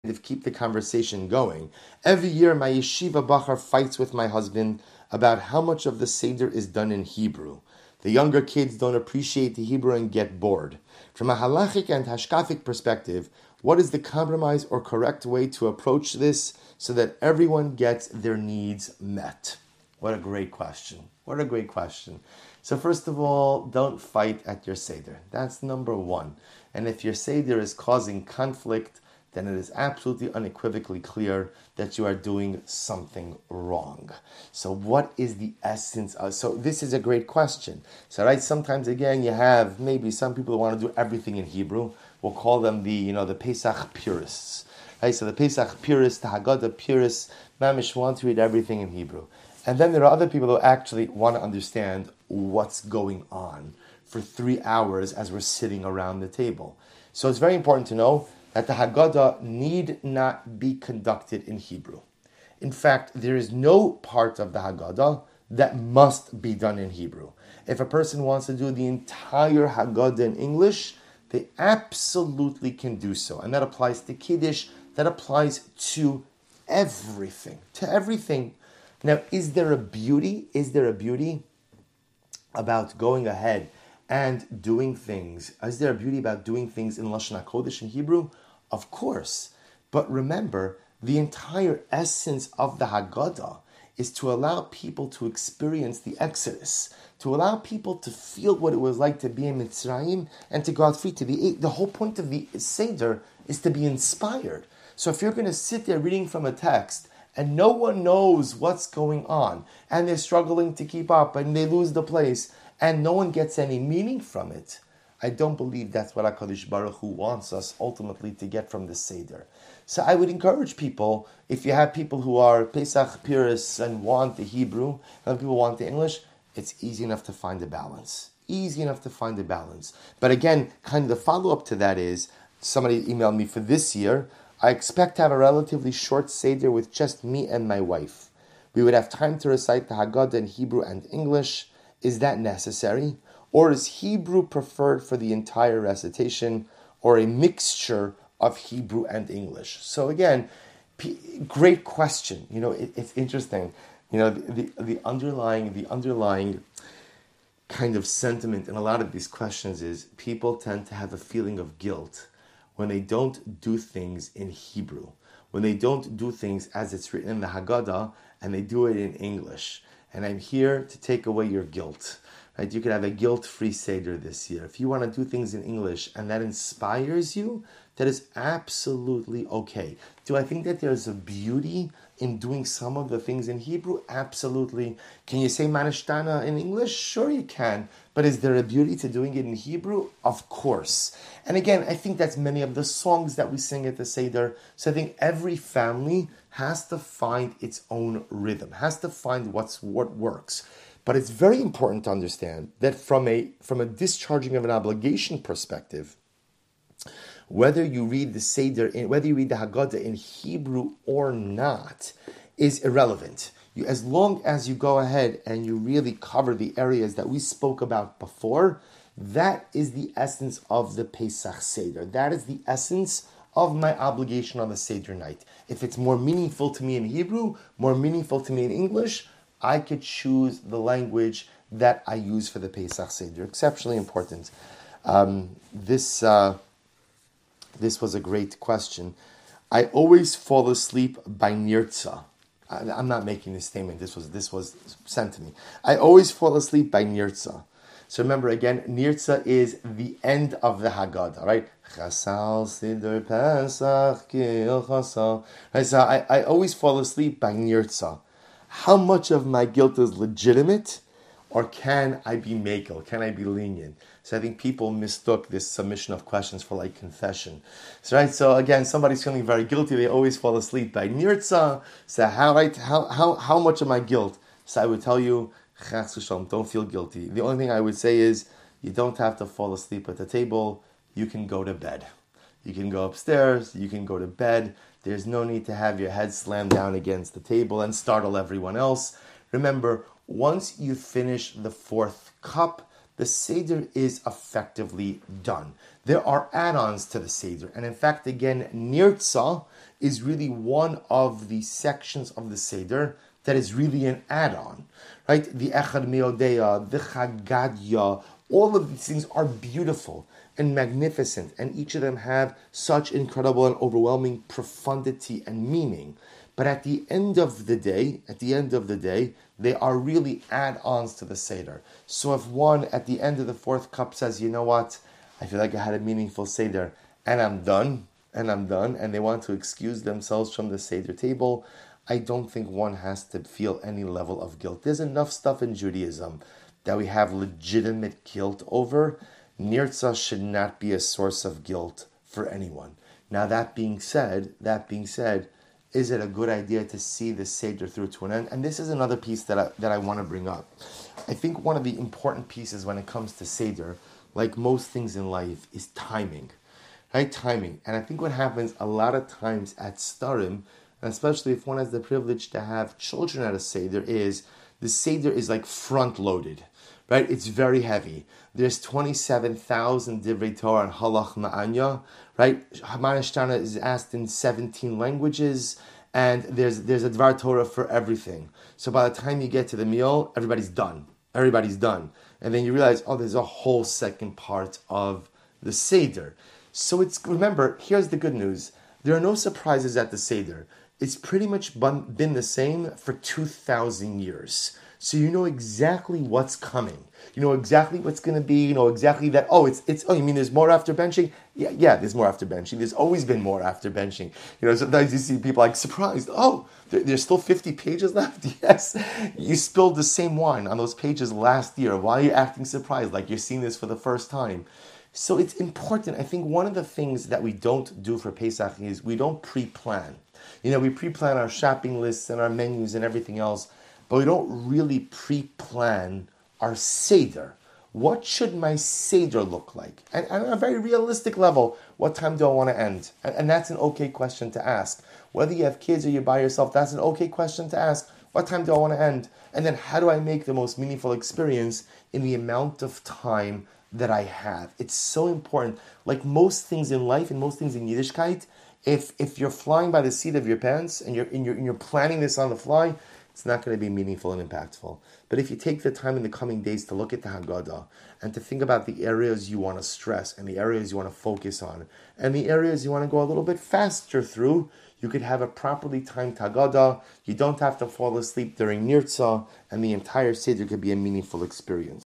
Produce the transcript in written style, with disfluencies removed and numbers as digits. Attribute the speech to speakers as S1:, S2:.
S1: keep the conversation going. Every year, my yeshiva bachar fights with my husband about how much of the Seder is done in Hebrew. The younger kids don't appreciate the Hebrew and get bored. From a halachic and hashkafic perspective, what is the compromise or correct way to approach this so that everyone gets their needs met? What a great question. What a great question. So first of all, don't fight at your Seder. That's number one. And if your Seder is causing conflict, then it is absolutely unequivocally clear that you are doing something wrong. So what is the essence of... So this is a great question. So right, sometimes again you have maybe some people who want to do everything in Hebrew. We'll call them the Pesach purists. Right, so the Pesach purists, the Haggadah purists, mamish want to read everything in Hebrew. And then there are other people who actually want to understand what's going on for 3 hours as we're sitting around the table. So it's very important to know that the Haggadah need not be conducted in Hebrew. In fact, there is no part of the Haggadah that must be done in Hebrew. If a person wants to do the entire Haggadah in English, they absolutely can do so. And that applies to Kiddush, that applies to everything. To everything. Now, is there a beauty about going ahead and doing things? Is there a beauty about doing things in Lashon HaKodesh in Hebrew? Of course. But remember, the entire essence of the Haggadah is to allow people to experience the Exodus, to allow people to feel what it was like to be in Mitzrayim and to go out free. The whole point of the Seder is to be inspired. So if you're going to sit there reading from a text and no one knows what's going on, and they're struggling to keep up, and they lose the place, and no one gets any meaning from it, I don't believe that's what HaKadosh Baruch Hu wants us ultimately to get from the Seder. So I would encourage people, if you have people who are Pesach purists and want the Hebrew, and other people want the English, it's easy enough to find a balance. Easy enough to find a balance. But again, kind of the follow-up to that is, somebody emailed me for this year, I expect to have a relatively short Seder with just me and my wife. We would have time to recite the Haggadah in Hebrew and English. Is that necessary? Or is Hebrew preferred for the entire recitation, or a mixture of Hebrew and English? So again, great question. It's interesting. The underlying kind of sentiment in a lot of these questions is people tend to have a feeling of guilt when they don't do things in Hebrew, when they don't do things as it's written in the Haggadah, and they do it in English. And I'm here to take away your guilt. Right? You can have a guilt-free Seder this year. If you want to do things in English and that inspires you, that is absolutely okay. Do I think that there's a beauty in doing some of the things in Hebrew? Absolutely. Can you say Manishtana in English? Sure you can. But is there a beauty to doing it in Hebrew? Of course. And again, I think that's many of the songs that we sing at the Seder. So I think every family has to find its own rhythm, has to find what works. But it's very important to understand that from a discharging of an obligation perspective, whether you read the Seder, whether you read the Haggadah in Hebrew or not, is irrelevant. As long as you go ahead and you really cover the areas that we spoke about before, that is the essence of the Pesach Seder. That is the essence of my obligation on the Seder night. If it's more meaningful to me in Hebrew, more meaningful to me in English, I could choose the language that I use for the Pesach Seder. Exceptionally important. This was a great question. I always fall asleep by nirtza. I'm not making this statement. This was sent to me. I always fall asleep by nirtza. So remember again, nirtza is the end of the Haggadah, right? Chasal Siddur Pesach Kil Chasal. Right, so I always fall asleep by nirtza. How much of my guilt is legitimate, or can I be makel? Can I be lenient? So I think people mistook this submission of questions for like confession. So again, somebody's feeling very guilty. They always fall asleep by nirtza. So how much of my guilt? So I would tell you, don't feel guilty. The only thing I would say is you don't have to fall asleep at the table. You can go to bed. You can go upstairs. You can go to bed. There's no need to have your head slammed down against the table and startle everyone else. Remember, once you finish the fourth cup, the Seder is effectively done. There are add-ons to the Seder. And in fact, again, Nirtza is really one of the sections of the Seder that is really an add-on, right? The Echad Meodeya, the Chagadya, all of these things are beautiful and magnificent, and each of them have such incredible and overwhelming profundity and meaning. But at the end of the day, they are really add-ons to the Seder. So if one at the end of the fourth cup says, you know what, I feel like I had a meaningful Seder, and I'm done, and they want to excuse themselves from the Seder table, I don't think one has to feel any level of guilt. There's enough stuff in Judaism that we have legitimate guilt over. Nirtzah should not be a source of guilt for anyone. Now that being said, is it a good idea to see the Seder through to an end? And this is another piece that I want to bring up. I think one of the important pieces when it comes to Seder, like most things in life, is timing. Right? Timing. And I think what happens a lot of times at Starim, and especially if one has the privilege to have children at a Seder, is the Seder is like front-loaded. Right? It's very heavy. There's 27,000 Divrei Torah and Halach Ma'anya. Right? Haman is asked in 17 languages, and there's a Dvar Torah for everything. So by the time you get to the meal, everybody's done. And then you realize, there's a whole second part of the Seder. So remember, here's the good news. There are no surprises at the Seder. It's pretty much been the same for 2,000 years. So you know exactly what's coming. You know exactly what's going to be. You know exactly that, you mean there's more after benching? Yeah, there's more after benching. There's always been more after benching. You know, sometimes you see people like surprised. There's still 50 pages left? Yes. You spilled the same wine on those pages last year. Why are you acting surprised like you're seeing this for the first time? So it's important. I think one of the things that we don't do for Pesach is we don't pre-plan. You know, we pre-plan our shopping lists and our menus and everything else, but we don't really pre-plan our Seder. What should my Seder look like? And on a very realistic level, what time do I want to end? And that's an okay question to ask. Whether you have kids or you're by yourself, that's an okay question to ask. What time do I want to end? And then how do I make the most meaningful experience in the amount of time that I have? It's so important. Like most things in life and most things in Yiddishkeit, if you're flying by the seat of your pants and you're planning this on the fly, it's not going to be meaningful and impactful. But if you take the time in the coming days to look at the Haggadah and to think about the areas you want to stress and the areas you want to focus on and the areas you want to go a little bit faster through, you could have a properly timed Haggadah. You don't have to fall asleep during Nirtzah, and the entire Seder could be a meaningful experience.